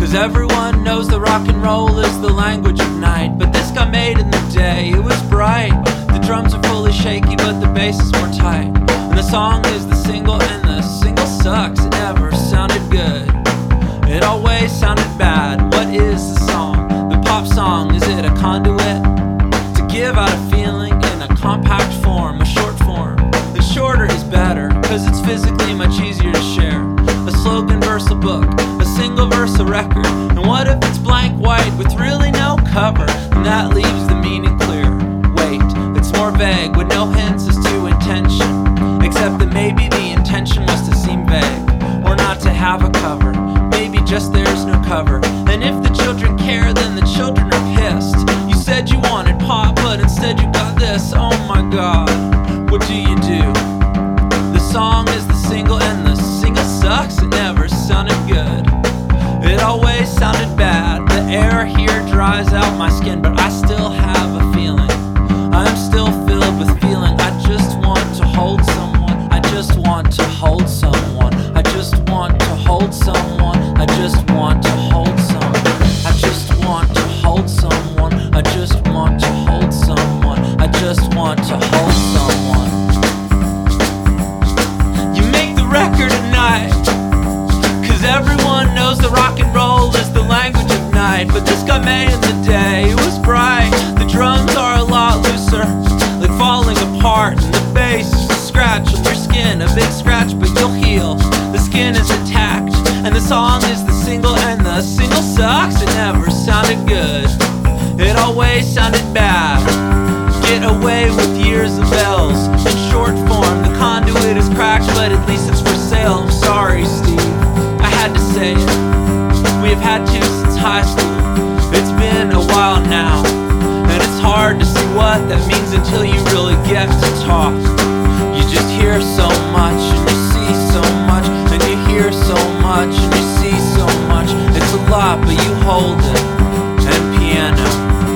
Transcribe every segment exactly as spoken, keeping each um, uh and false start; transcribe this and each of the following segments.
Cause everyone knows that rock and roll is the language of night. But this got made in the day, it was bright. The drums are fully shaky, but the bass is more tight. And the song is the single, and the single sucks. It never sounded good, it always sounded bad. What is the song? The pop song, is it a conduit to give out a feeling in a compact form, a short form? The shorter is better, cause it's physically much easier to share. A slogan verse a book, a single verse a record. And what if it's blank white with really no cover? And that leaves the meaning clear. Wait, it's more vague with no hints as to intention, except that maybe the intention was to seem vague, or not to have a cover. Maybe just there's no cover. And if the children care, then the children are pissed. You said you wanted pop, but instead you got this. Oh my god, what do you do? The song is the single, and the single sucks. It never sounded good, it always sounded bad. The air here dries out my skin, but I still have a feeling. I'm still filled with feeling. I just want to hold someone. I just want to hold someone. I just want to hold someone. I just want to hold someone. I just want to hold someone. I just want to hold someone. I just want to hold someone. You make the record at night, cause everyone knows that rock and roll is the language of night. But this got made in the day, it was bright. The drums are a lot looser, like falling apart. And the bass is a scratch on your skin, a big scratch, but you'll heal. The skin is attacked, and the song is the single, and the single sucks. It never sounded good, it always sounded bad. Get away with years of bells. In short form, the conduit is cracked, but at least it's for sale. I'm sorry, Steve, I had to say it. We have had to since high school. It's been a while now, and it's hard to see what that means until you really get to talk. You just hear so much, and you see so much, and you hear so much, and you see so much. It's a lot, but you hold it. And piano.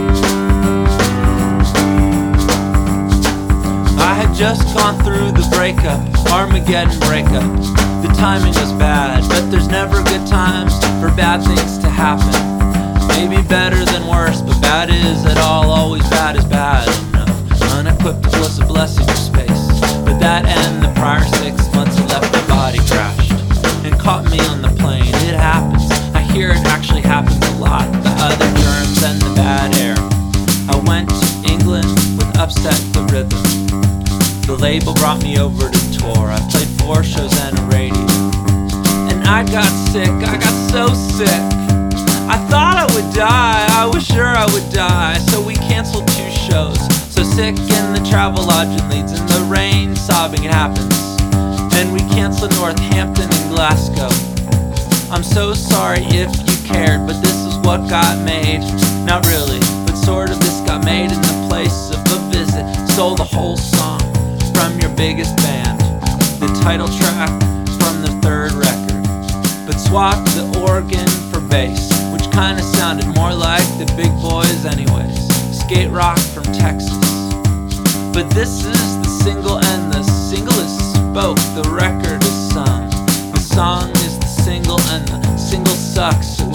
I had just gone through the breakup, Armageddon breakup. The timing was bad, but there's never good times for bad things to happen. Maybe better than worse, but bad is at all, always bad is bad enough. Unequipped was a blessing of space, but that and the prior six months I left my body crashed and caught me on the plane. It happens, I hear it actually happens a lot. The other germs and the bad air. I went to England with Upset the Rhythm. The label brought me over to tour. I played four shows and a radio, and I got sick, I got so sick. I thought I would die, I was sure I would die. So we canceled two shows. So sick in the travel lodge in Leeds, in the rain, sobbing it happens. And we canceled Northampton and Glasgow. I'm so sorry if you cared, but this is what got made. Not really, but sort of. This got made in the place of a visit. Stole the whole song from your biggest band, the title track from the third record, but swapped the organ for bass, which kinda sounded more like the big boys anyways. Skate rock from Texas. But this is the single, and the single is spoke, the record is sung. The song is the single, and the single sucks.